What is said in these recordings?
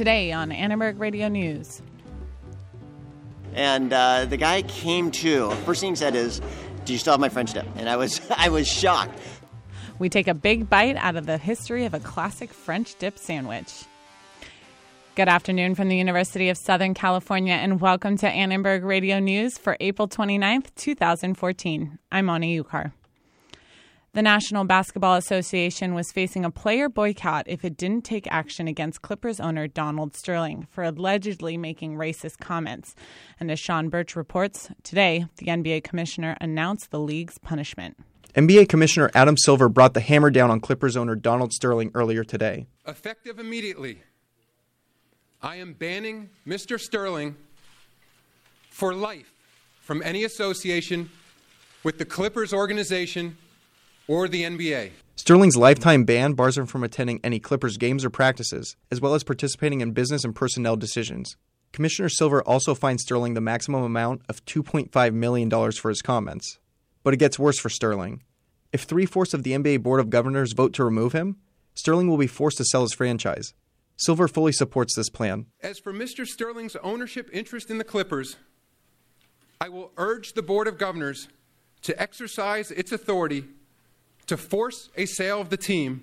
today on Annenberg Radio News. And the guy came to. First thing he said is, "Do you still have my French dip?" And I was shocked. We take a big bite out of the history of a classic French dip sandwich. Good afternoon from the University of Southern California, and welcome to Annenberg Radio News for April 29th, 2014. I'm Moni Ukar. The National Basketball Association was facing a player boycott if it didn't take action against Clippers owner Donald Sterling for allegedly making racist comments. And as Sean Birch reports, today the NBA commissioner announced the league's punishment. NBA Commissioner Adam Silver brought the hammer down on Clippers owner Donald Sterling earlier today. Effective immediately, I am banning Mr. Sterling for life from any association with the Clippers organization or the NBA. Sterling's lifetime ban bars him from attending any Clippers games or practices, as well as participating in business and personnel decisions. Commissioner Silver also fined Sterling the maximum amount of $2.5 million for his comments. But it gets worse for Sterling. If 3/4 of the NBA Board of Governors vote to remove him, Sterling will be forced to sell his franchise. Silver fully supports this plan. As for Mr. Sterling's ownership interest in the Clippers, I will urge the Board of Governors to exercise its authority to force a sale of the team,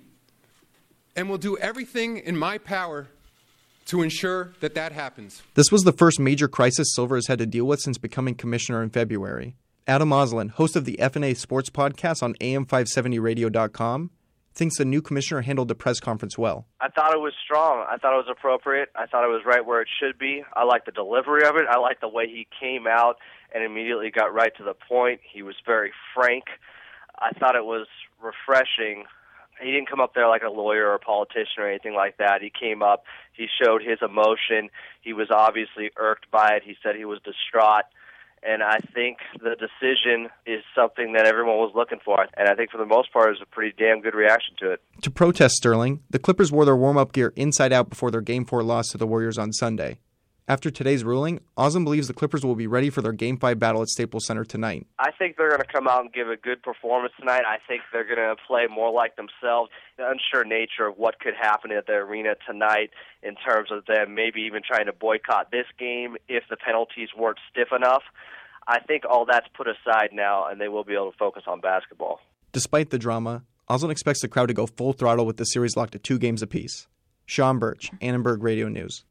and will do everything in my power to ensure that that happens. This was the first major crisis Silver has had to deal with since becoming commissioner in February. Adam Oslin, host of the FNA Sports Podcast on AM570radio.com, thinks the new commissioner handled the press conference well. I thought it was strong. I thought it was appropriate. I thought it was right where it should be. I like the delivery of it. I like the way he came out and immediately got right to the point. He was very frank. I thought it was refreshing. He didn't come up there like a lawyer or a politician or anything like that. He came up, he showed his emotion. He was obviously irked by it. He said he was distraught. And I think the decision is something that everyone was looking for. And I think for the most part, it was a pretty damn good reaction to it. To protest Sterling, the Clippers wore their warm-up gear inside out before their Game 4 loss to the Warriors on Sunday. After today's ruling, Oslin believes the Clippers will be ready for their Game 5 battle at Staples Center tonight. I think they're going to come out and give a good performance tonight. I think they're going to play more like themselves. The unsure nature of what could happen at the arena tonight in terms of them maybe even trying to boycott this game if the penalties weren't stiff enough. I think all that's put aside now, and they will be able to focus on basketball. Despite the drama, Oslin expects the crowd to go full throttle with the series locked at 2 games apiece. Sean Birch, Annenberg Radio News.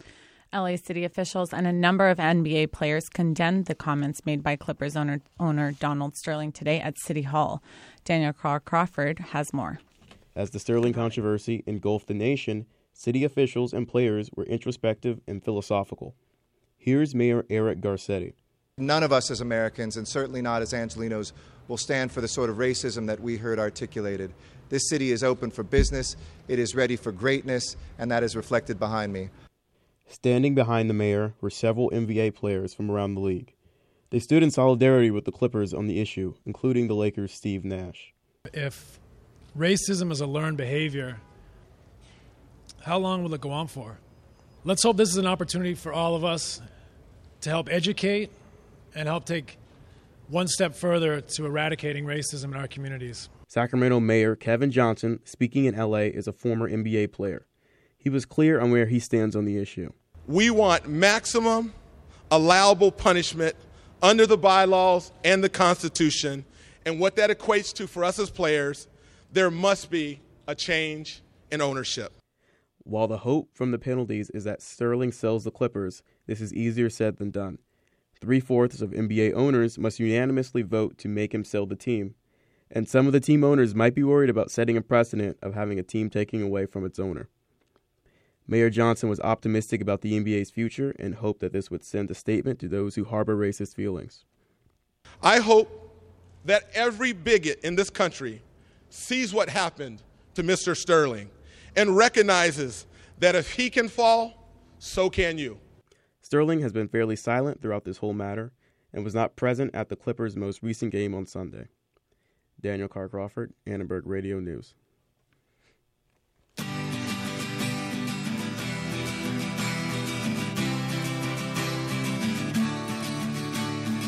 LA City officials and a number of NBA players condemned the comments made by Clippers owner Donald Sterling today at City Hall. Daniel Crawford has more. As the Sterling controversy engulfed the nation, city officials and players were introspective and philosophical. Here's Mayor Eric Garcetti. None of us as Americans, and certainly not as Angelenos, will stand for the sort of racism that we heard articulated. This city is open for business, it is ready for greatness, and that is reflected behind me. Standing behind the mayor were several NBA players from around the league. They stood in solidarity with the Clippers on the issue, including the Lakers' Steve Nash. If racism is a learned behavior, how long will it go on for? Let's hope this is an opportunity for all of us to help educate and help take one step further to eradicating racism in our communities. Sacramento Mayor Kevin Johnson, speaking in L.A., is a former NBA player. He was clear on where he stands on the issue. We want maximum allowable punishment under the bylaws and the Constitution. And what that equates to for us as players, there must be a change in ownership. While the hope from the penalties is that Sterling sells the Clippers, this is easier said than done. 3/4 of NBA owners must unanimously vote to make him sell the team. And some of the team owners might be worried about setting a precedent of having a team taking away from its owner. Mayor Johnson was optimistic about the NBA's future and hoped that this would send a statement to those who harbor racist feelings. I hope that every bigot in this country sees what happened to Mr. Sterling and recognizes that if he can fall, so can you. Sterling has been fairly silent throughout this whole matter and was not present at the Clippers' most recent game on Sunday. Daniel Carr Crawford, Annenberg Radio News.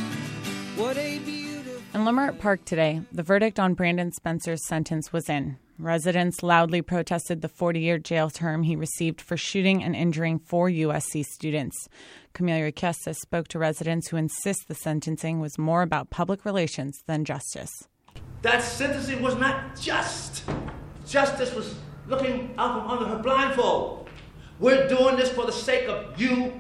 In Leimert Park today, the verdict on Brandon Spencer's sentence was in. Residents loudly protested the 40-year jail term he received for shooting and injuring 4 USC students. Camille Riquesta spoke to residents who insist the sentencing was more about public relations than justice. That sentencing was not just. Justice was looking out from under her blindfold. We're doing this for the sake of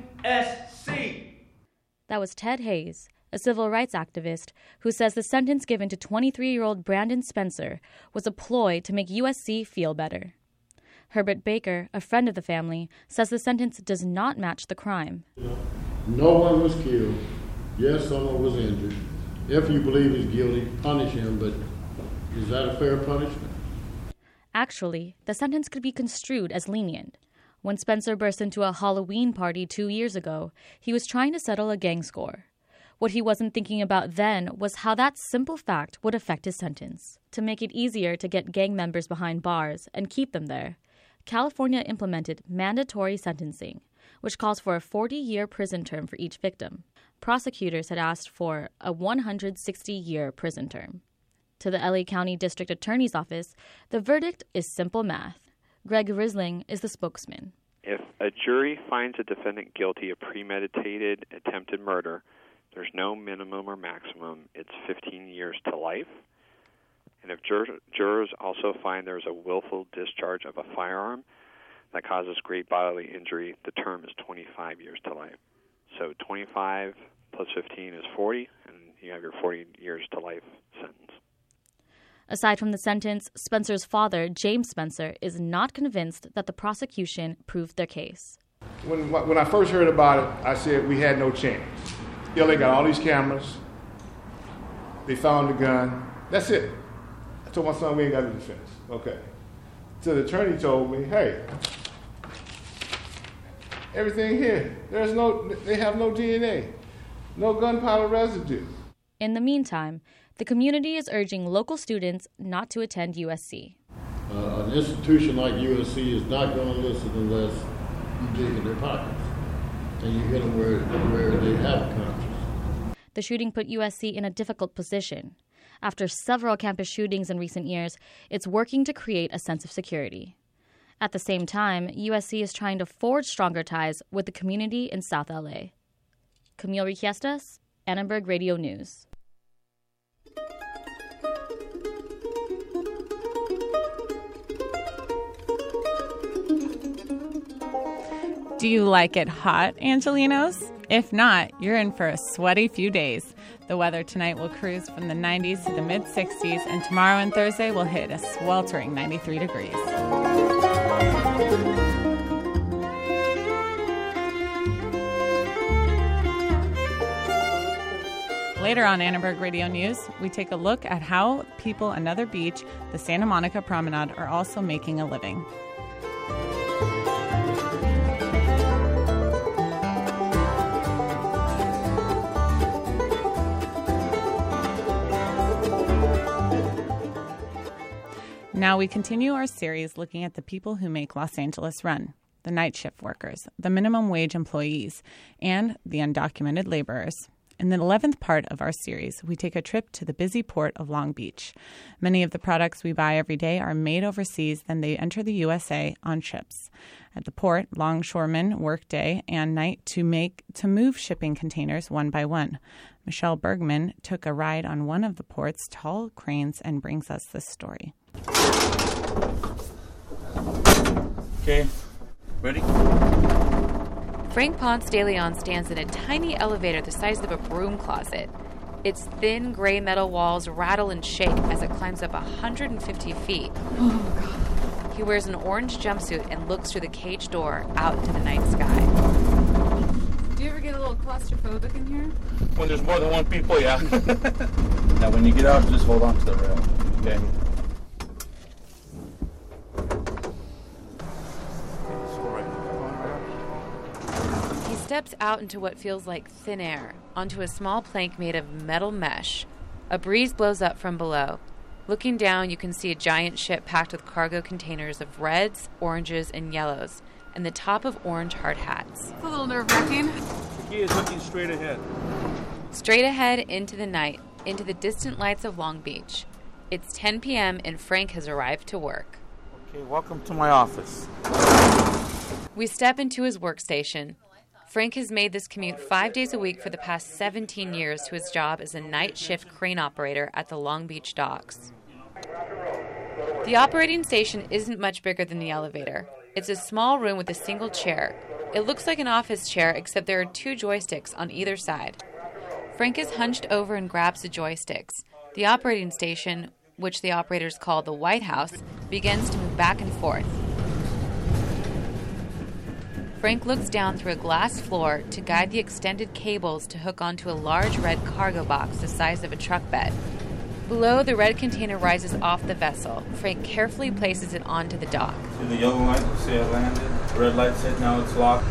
USC. That was Ted Hayes, a civil rights activist who says the sentence given to 23-year-old Brandon Spencer was a ploy to make USC feel better. Herbert Baker, a friend of the family, says the sentence does not match the crime. No one was killed. Yes, someone was injured. If you believe he's guilty, punish him, but is that a fair punishment? Actually, the sentence could be construed as lenient. When Spencer burst into a Halloween party 2 years ago, he was trying to settle a gang score. What he wasn't thinking about then was how that simple fact would affect his sentence. To make it easier to get gang members behind bars and keep them there, California implemented mandatory sentencing, which calls for a 40-year prison term for each victim. Prosecutors had asked for a 160-year prison term. To the LA County District Attorney's Office, the verdict is simple math. Greg Risling is the spokesman. If a jury finds a defendant guilty of premeditated attempted murder, there's no minimum or maximum. It's 15 years to life. And if jurors also find there's a willful discharge of a firearm that causes great bodily injury, the term is 25 years to life. So 25 plus 15 is 40, and you have your 40 years to life sentence. Aside from the sentence, Spencer's father, James Spencer, is not convinced that the prosecution proved their case. When I first heard about it, I said we had no chance. LA got all these cameras. They found the gun. That's it. I told my son we ain't got the defense. Okay. So the attorney told me, hey, everything here, they have no DNA, no gunpowder residue. In the meantime, the community is urging local students not to attend USC. An institution like USC is not going to listen unless you dig in their pockets and you hit them where they have a conscience. The shooting put USC in a difficult position. After several campus shootings in recent years, it's working to create a sense of security. At the same time, USC is trying to forge stronger ties with the community in South LA. Camille Riquestas, Annenberg Radio News. Do you like it hot, Angelinos? If not, you're in for a sweaty few days. The weather tonight will cruise from the 90s to the mid-60s, and tomorrow and Thursday will hit a sweltering 93 degrees. Later on Annenberg Radio News, we take a look at how people on Another Beach, the Santa Monica Promenade, are also making a living. Now we continue our series looking at the people who make Los Angeles run, the night shift workers, the minimum wage employees, and the undocumented laborers. In the 11th part of our series, we take a trip to the busy port of Long Beach. Many of the products we buy every day are made overseas, then they enter the USA on ships. At the port, longshoremen work day and night to move shipping containers one by one. Michelle Bergman took a ride on one of the port's tall cranes and brings us this story. Okay, ready? Frank Ponce de Leon stands in a tiny elevator the size of a broom closet. Its thin gray metal walls rattle and shake as it climbs up 150 feet. Oh, God. He wears an orange jumpsuit and looks through the cage door out into the night sky. Do you ever get a little claustrophobic in here? When there's more than one people, yeah. Now, when you get out, just hold on to the rail, okay? He steps out into what feels like thin air, onto a small plank made of metal mesh. A breeze blows up from below. Looking down, you can see a giant ship packed with cargo containers of reds, oranges, and yellows, and the top of orange hard hats. It's a little nerve-wracking. The key is looking straight ahead. Straight ahead into the night, into the distant lights of Long Beach. It's 10 p.m. and Frank has arrived to work. Okay, welcome to my office. We step into his workstation. Frank has made this commute 5 days a week for the past 17 years to his job as a night shift crane operator at the Long Beach docks. The operating station isn't much bigger than the elevator. It's a small room with a single chair. It looks like an office chair, except there are 2 joysticks on either side. Frank is hunched over and grabs the joysticks. The operating station, which the operators call the White House, begins to move back and forth. Frank looks down through a glass floor to guide the extended cables to hook onto a large red cargo box the size of a truck bed. Below, the red container rises off the vessel. Frank carefully places it onto the dock. See the yellow light will say I landed. The red light said now it's locked.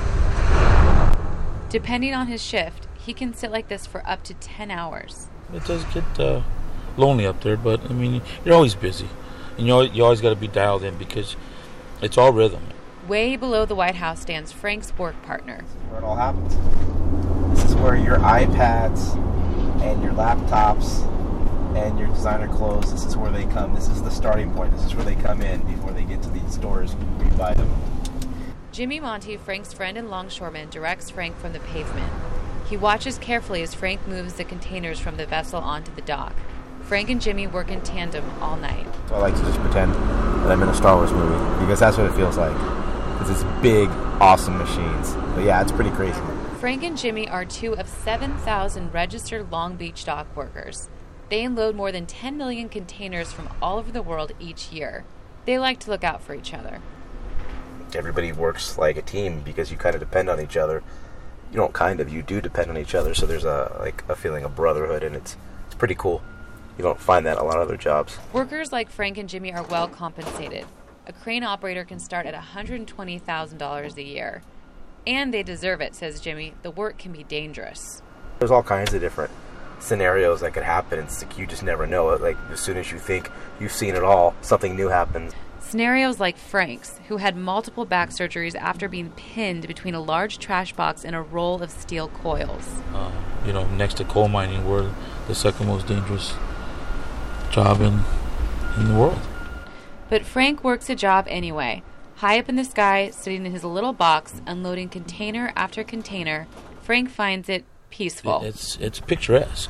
Depending on his shift, he can sit like this for up to 10 hours. It does get lonely up there, but I mean, you're always busy. And you always got to be dialed in because it's all rhythm. Way below the White House stands Frank's work partner. Where it all happens. This is where your iPads and your laptops and your designer clothes, this is where they come. This is the starting point. This is where they come in before they get to these stores where you buy them. Jimmy Monty, Frank's friend and longshoreman, directs Frank from the pavement. He watches carefully as Frank moves the containers from the vessel onto the dock. Frank and Jimmy work in tandem all night. So I like to just pretend that I'm in a Star Wars movie because that's what it feels like. It's these big, awesome machines. But yeah, it's pretty crazy. Frank and Jimmy are 2 of 7,000 registered Long Beach dock workers. They unload more than 10 million containers from all over the world each year. They like to look out for each other. Everybody works like a team because you kind of depend on each other. You don't you do depend on each other, so there's a feeling of brotherhood, and it's pretty cool. You don't find that in a lot of other jobs. Workers like Frank and Jimmy are well compensated. A crane operator can start at $120,000 a year. And they deserve it, says Jimmy. The work can be dangerous. There's all kinds of different scenarios that could happen. It's like you just never know it. Like as soon as you think you've seen it all, something new happens. Scenarios like Frank's, who had multiple back surgeries after being pinned between a large trash box and a roll of steel coils. Next to coal mining, we're the second most dangerous job in the world. But Frank works a job anyway. High up in the sky, sitting in his little box, unloading container after container, Frank finds it peaceful. It's picturesque.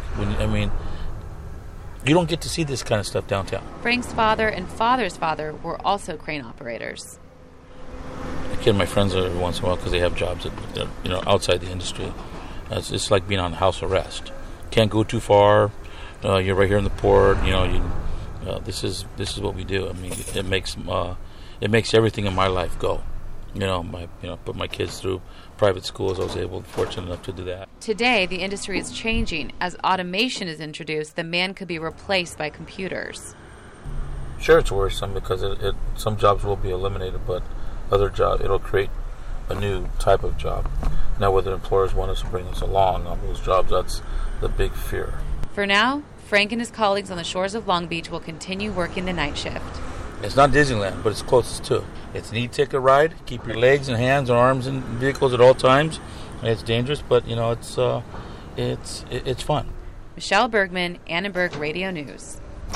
You don't get to see this kind of stuff downtown. Frank's father and father's father were also crane operators. I kid my friends every once in a while because they have jobs that, outside the industry. It's like being on house arrest. Can't go too far. You're right here in the port. This is what we do. I mean, it makes everything in my life go. Put my kids through private schools. I was fortunate enough to do that. Today, the industry is changing. As automation is introduced, the man could be replaced by computers. Sure, it's worrisome because some jobs will be eliminated, but other jobs, it'll create a new type of job. Now, whether employers want us to bring us along on those jobs, that's the big fear. For now, Frank and his colleagues on the shores of Long Beach will continue working the night shift. It's not Disneyland, but it's closest to. It's an e-ticket ride. Keep your legs and hands and arms in vehicles at all times. It's dangerous, but it's fun. Michelle Bergman, Annenberg Radio News.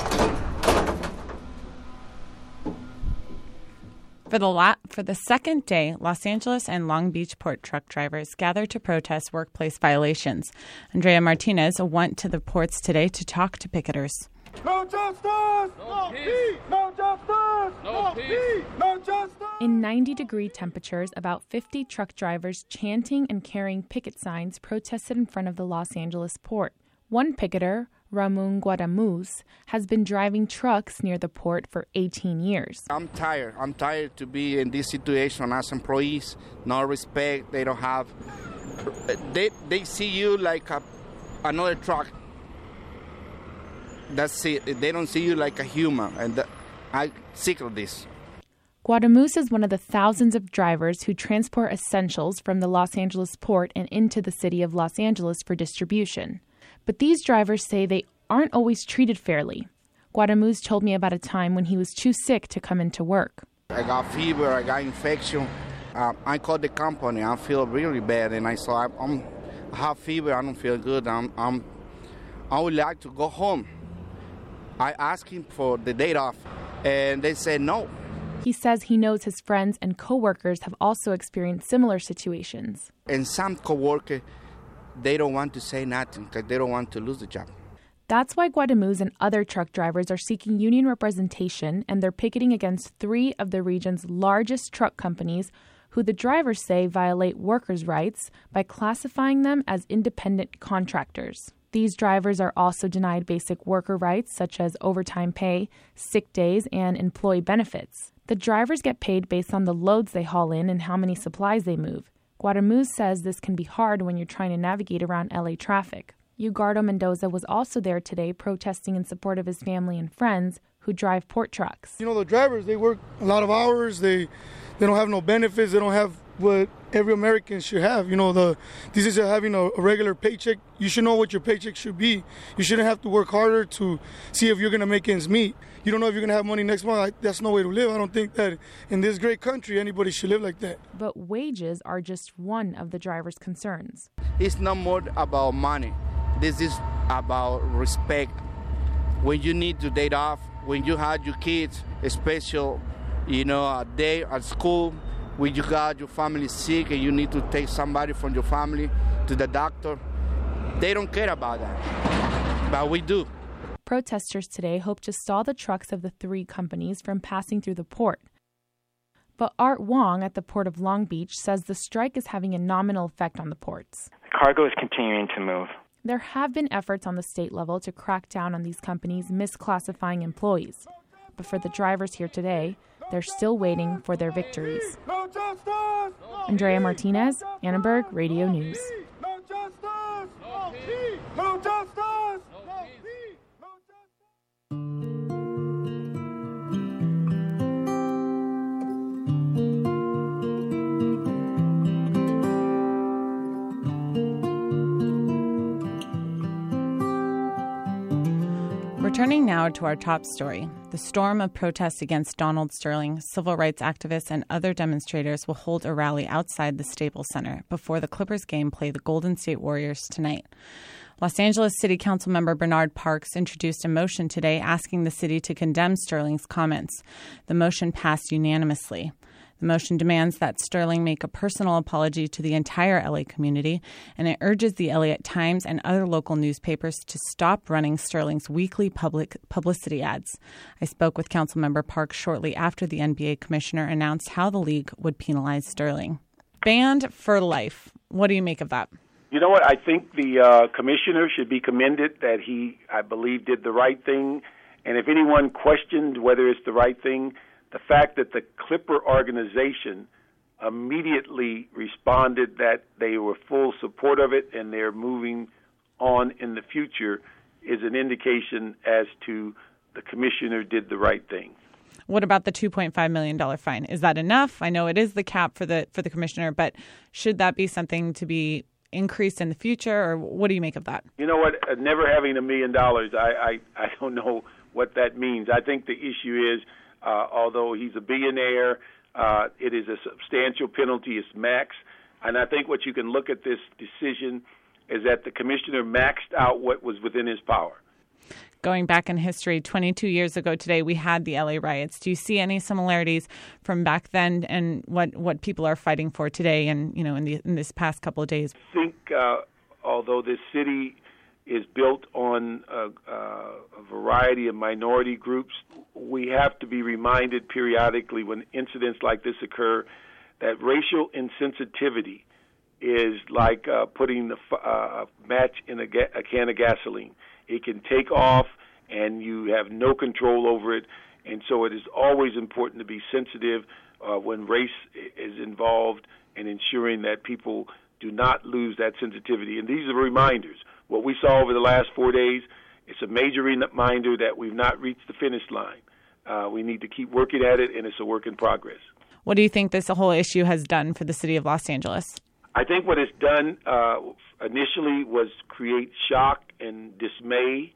For the second day, Los Angeles and Long Beach port truck drivers gathered to protest workplace violations. Andrea Martinez went to the ports today to talk to picketers. No justice! No peace! No justice! No peace! No justice! In 90-degree temperatures, about 50 truck drivers chanting and carrying picket signs protested in front of the Los Angeles port. One picketer, Ramon Guadamuz, has been driving trucks near the port for 18 years. I'm tired. I'm tired to be in this situation as employees. No respect. They don't have... They see you like another truck. That's it. They don't see you like a human, and I'm sick of this. Guadamuz is one of the thousands of drivers who transport essentials from the Los Angeles port and into the city of Los Angeles for distribution. But these drivers say they aren't always treated fairly. Guadamuz told me about a time when he was too sick to come into work. I got fever, I got infection. I called the company. I feel really bad, and I said, I have fever. I don't feel good. I would like to go home. I asked him for the date off, and they said no. He says he knows his friends and coworkers have also experienced similar situations. And some coworkers, they don't want to say nothing because they don't want to lose the job. That's why Guatemuz and other truck drivers are seeking union representation, and they're picketing against 3 of the region's largest truck companies who the drivers say violate workers' rights by classifying them as independent contractors. These drivers are also denied basic worker rights such as overtime pay, sick days, and employee benefits. The drivers get paid based on the loads they haul in and how many supplies they move. Guatemuz says this can be hard when you're trying to navigate around LA traffic. Ugardo Mendoza was also there today protesting in support of his family and friends who drive port trucks. You know, the drivers, they work a lot of hours. They don't have no benefits. They don't have what every American should have. You know, this is having a regular paycheck. You should know what your paycheck should be. You shouldn't have to work harder to see if you're going to make ends meet. You don't know if you're going to have money next month. That's no way to live. I don't think that in this great country anybody should live like that. But wages are just one of the drivers' concerns. It's not more about money. This is about respect. When you need to date off, when you had your kids, a special, a day at school, when you got your family sick and you need to take somebody from your family to the doctor, they don't care about that. But we do. Protesters today hope to stall the trucks of the 3 companies from passing through the port. But Art Wong at the Port of Long Beach says the strike is having a nominal effect on the ports. The cargo is continuing to move. There have been efforts on the state level to crack down on these companies misclassifying employees. But for the drivers here today, they're still waiting for their victories. No justice! Andrea Martinez, Annenberg Radio News. No justice! No peace! No justice! No peace! Returning now to our top story, the storm of protests against Donald Sterling, civil rights activists, and other demonstrators will hold a rally outside the Staples Center before the Clippers game play the Golden State Warriors tonight. Los Angeles City Council member Bernard Parks introduced a motion today asking the city to condemn Sterling's comments. The motion passed unanimously. The motion demands that Sterling make a personal apology to the entire LA community, and it urges the Elliott Times and other local newspapers to stop running Sterling's weekly publicity ads. I spoke with Councilmember Parks shortly after the NBA commissioner announced how the league would penalize Sterling. Banned for life. What do you make of that? You know what? I think the commissioner should be commended that he, I believe, did the right thing. And if anyone questioned whether it's the right thing, the fact that the Clipper organization immediately responded that they were full support of it and they're moving on in the future is an indication as to the commissioner did the right thing. What about the $2.5 million fine? Is that enough? I know it is the cap for the commissioner, but should that be something to be increased in the future, or what do you make of that? You know what? Never having $1 million, I don't know what that means. I think the issue is, although he's a billionaire, it is a substantial penalty. It's max. And I think what you can look at this decision is that the commissioner maxed out what was within his power. Going back in history, 22 years ago today, we had the LA riots. Do you see any similarities from back then and what people are fighting for today and, in this past couple of days? I think although this city is built on a variety of minority groups, we have to be reminded periodically when incidents like this occur that racial insensitivity is like putting a match in a can of gasoline. It can take off and you have no control over it, and so it is always important to be sensitive when race is involved and ensuring that people do not lose that sensitivity. And these are reminders. What we saw over the last 4 days, it's a major reminder that we've not reached the finish line. We need to keep working at it, and it's a work in progress. What do you think this whole issue has done for the city of Los Angeles? I think what it's done initially was create shock and dismay,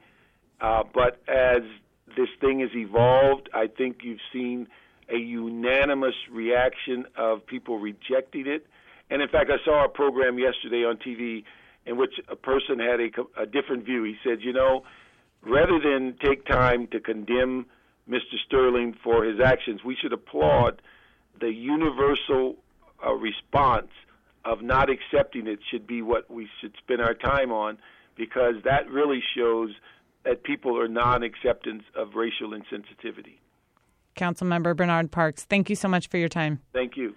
but as this thing has evolved, I think you've seen a unanimous reaction of people rejecting it. And in fact, I saw a program yesterday on TV in which a person had a different view. He said, rather than take time to condemn Mr. Sterling for his actions, we should applaud the universal response of not accepting it should be what we should spend our time on, because that really shows that people are non-acceptance of racial insensitivity. Councilmember Bernard Parks, thank you so much for your time. Thank you.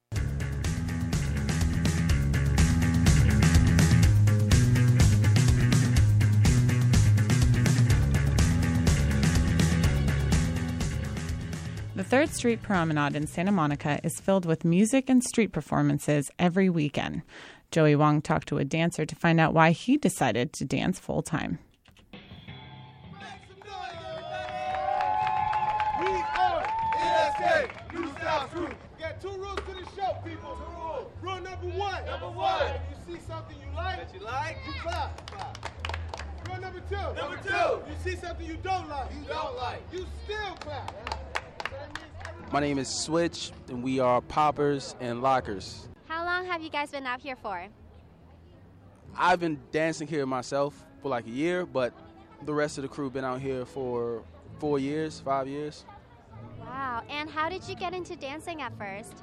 The 3rd Street Promenade in Santa Monica is filled with music and street performances every weekend. Joey Wong talked to a dancer to find out why he decided to dance full-time. We are NSK, New South Crew. We got 2 rules to the show, people. 2 rules. Rule number 1. Number 1. If you see something you like, you clap. Rule number 2. Number 2. You see something you don't like, you still clap. My name is Switch, and we are Poppers and Lockers. How long have you guys been out here for? I've been dancing here myself for like a year, but the rest of the crew been out here for 4 years, 5 years. Wow. And how did you get into dancing at first?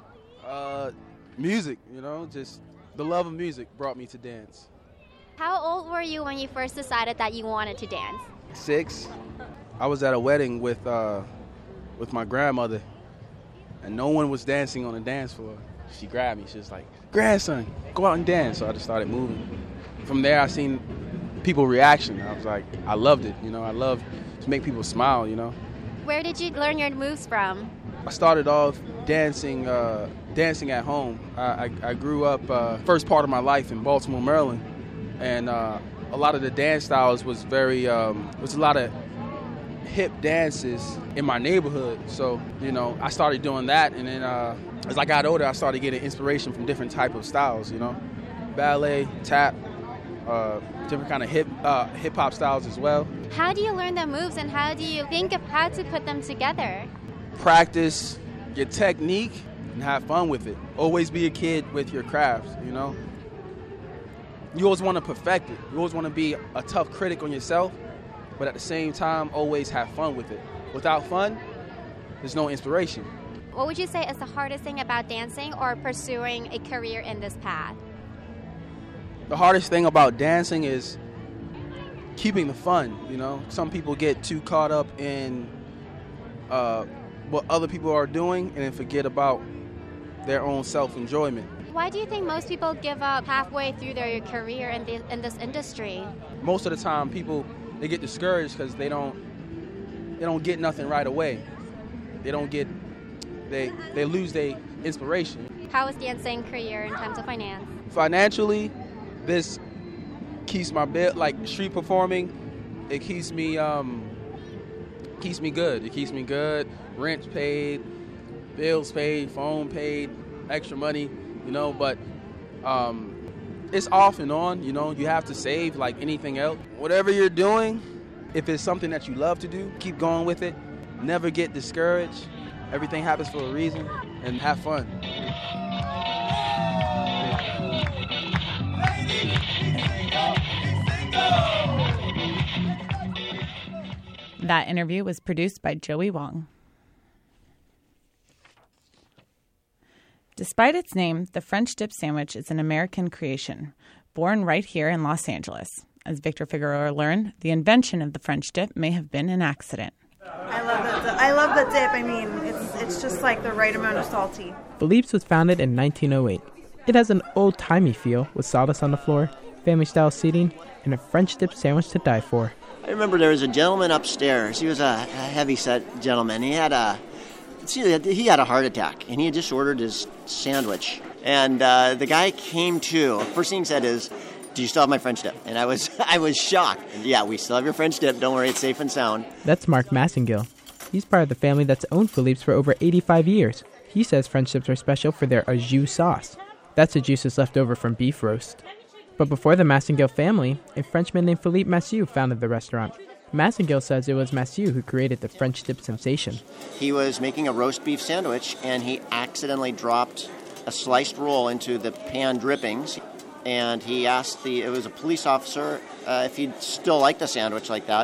Music, just the love of music brought me to dance. How old were you when you first decided that you wanted to dance? 6. I was at a wedding with my grandmother, and no one was dancing on the dance floor. She grabbed me. She was like, "Grandson, go out and dance." So I just started moving. From there, I seen people's reaction. I was like, I loved it. I love to make people smile. Where did you learn your moves from? I started off dancing at home. I grew up first part of my life in Baltimore, Maryland, and a lot of the dance styles was was a lot of hip dances in my neighborhood. So, I started doing that, and then as I got older, I started getting inspiration from different type of styles, ballet, tap, different kind of hip-hop styles as well. How do you learn the moves, and how do you think of how to put them together? Practice your technique and have fun with it. Always be a kid with your craft, You always want to perfect it. You always want to be a tough critic on yourself, but at the same time, always have fun with it. Without fun, there's no inspiration. What would you say is the hardest thing about dancing or pursuing a career in this path? The hardest thing about dancing is keeping the fun, Some people get too caught up in what other people are doing and then forget about their own self-enjoyment. Why do you think most people give up halfway through their career in this industry? Most of the time, they get discouraged because they don't get nothing right away. They lose their inspiration. How is dancing career in terms of finance? Financially, this keeps my bill, like street performing, it keeps me good. It keeps me good. Rent paid, bills paid, phone paid, extra money, but it's off and on, you have to save like anything else. Whatever you're doing, if it's something that you love to do, keep going with it. Never get discouraged. Everything happens for a reason, and have fun. That interview was produced by Joey Wong. Despite its name, the French dip sandwich is an American creation, born right here in Los Angeles. As Victor Figueroa learned, the invention of the French dip may have been an accident. I love the dip. I mean, it's just like the right amount of salty. Philippe's was founded in 1908. It has an old-timey feel with sawdust on the floor, family-style seating, and a French dip sandwich to die for. I remember there was a gentleman upstairs. He was a heavy-set gentleman. He had a heart attack, and he had just ordered his sandwich. And the guy came to. First thing he said is, "Do you still have my French dip?" And I was shocked. And yeah, we still have your French dip. Don't worry, it's safe and sound. That's Mark Massengill. He's part of the family that's owned Philippe's for over 85 years. He says French dips are special for their au jus sauce. That's the juices left over from beef roast. But before the Massengill family, a Frenchman named Philippe Massieu founded the restaurant. Massengill says it was Massieu who created the French dip sensation. He was making a roast beef sandwich, and he accidentally dropped a sliced roll into the pan drippings. And he asked it was a police officer, if he'd still like the sandwich like that.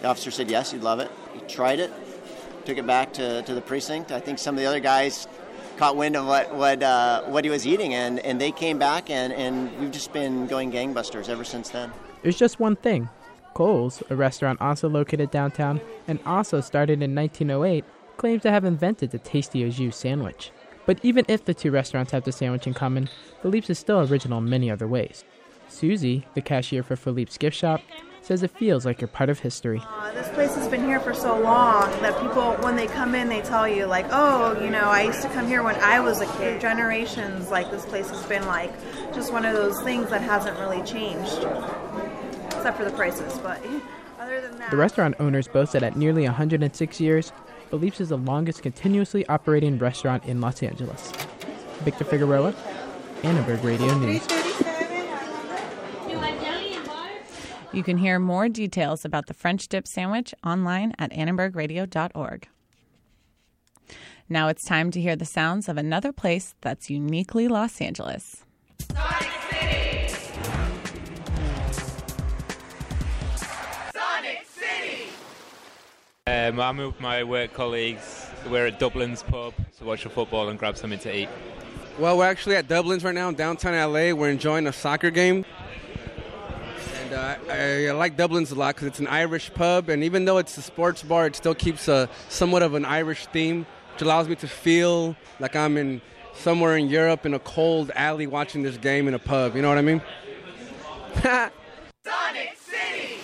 The officer said yes, he'd love it. He tried it, took it back to the precinct. I think some of the other guys caught wind of what he was eating, and they came back, and we've just been going gangbusters ever since then. There's just one thing. Cole's, a restaurant also located downtown and also started in 1908, claims to have invented the tasty au jus sandwich. But even if the two restaurants have the sandwich in common, Philippe's is still original in many other ways. Susie, the cashier for Philippe's gift shop, says it feels like you're part of history. This place has been here for so long that people, when they come in, they tell you, like, oh, I used to come here when I was a kid. Generations, like, this place has been, like, just one of those things that hasn't really changed, except for the prices, but other than that... The restaurant owners boast that at nearly 106 years, Philippe's is the longest continuously operating restaurant in Los Angeles. Victor Figueroa, Annenberg Radio News. You can hear more details about the French dip sandwich online at annenbergradio.org. Now it's time to hear the sounds of another place that's uniquely Los Angeles. Sonic City! Sonic City! I'm with my work colleagues. We're at Dublin's pub to watch the football and grab something to eat. Well, we're actually at Dublin's right now in downtown LA. We're enjoying a soccer game. And I like Dublin's a lot because it's an Irish pub, and even though it's a sports bar, it still keeps somewhat of an Irish theme, which allows me to feel like I'm in somewhere in Europe in a cold alley watching this game in a pub. You know what I mean? Sonic City!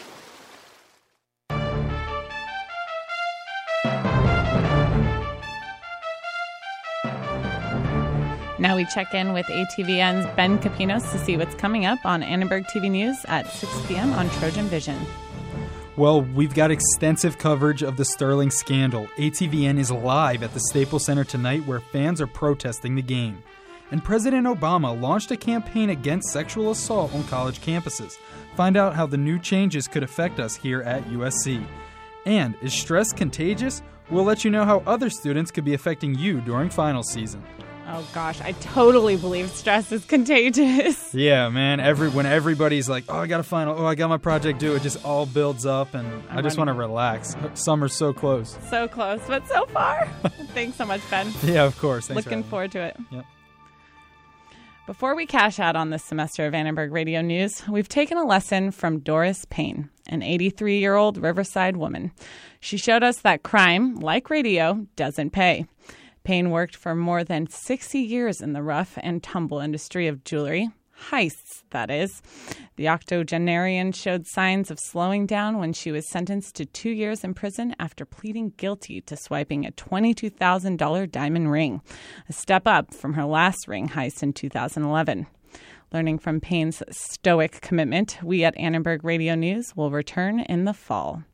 Now we check in with ATVN's Ben Capinos to see what's coming up on Annenberg TV News at 6 p.m. on Trojan Vision. Well, we've got extensive coverage of the Sterling scandal. ATVN is live at the Staples Center tonight where fans are protesting the game. And President Obama launched a campaign against sexual assault on college campuses. Find out how the new changes could affect us here at USC. And is stress contagious? We'll let you know how other students could be affecting you during finals season. Oh gosh, I totally believe stress is contagious. Yeah, man. When everybody's like, oh, I got a final, oh, I got my project due, it just all builds up, and I just want to relax. Summer's so close. So close, but so far. Thanks so much, Ben. Yeah, of course. Thanks. Looking forward to it. Yep. Before we cash out on this semester of Annenberg Radio News, we've taken a lesson from Doris Payne, an 83-year-old Riverside woman. She showed us that crime, like radio, doesn't pay. Payne worked for more than 60 years in the rough and tumble industry of jewelry. Heists, that is. The octogenarian showed signs of slowing down when she was sentenced to 2 years in prison after pleading guilty to swiping a $22,000 diamond ring, a step up from her last ring heist in 2011. Learning from Payne's stoic commitment, we at Annenberg Radio News will return in the fall.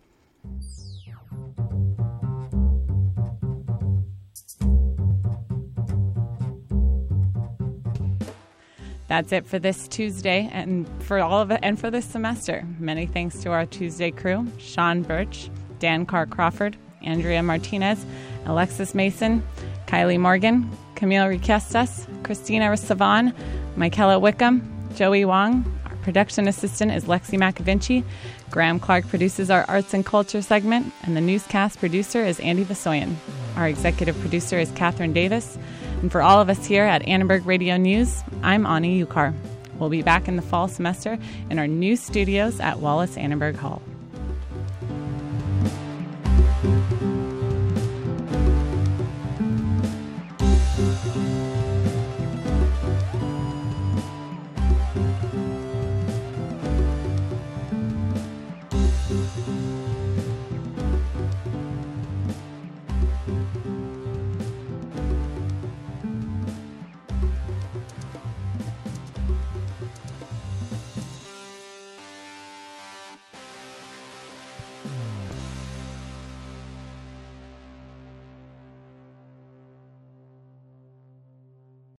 That's it for this Tuesday and for all of it and for this semester. Many thanks to our Tuesday crew, Sean Birch, Dan Carr-Crawford, Andrea Martinez, Alexis Mason, Kylie Morgan, Camille Riquestas, Christina Savan, Michaela Wickham, Joey Wong. Our production assistant is Lexi McAvinci. Graham Clark produces our arts and culture segment, and the newscast producer is Andy Vasoyan. Our executive producer is Catherine Davis. And for all of us here at Annenberg Radio News, I'm Ani Ukar. We'll be back in the fall semester in our new studios at Wallace Annenberg Hall.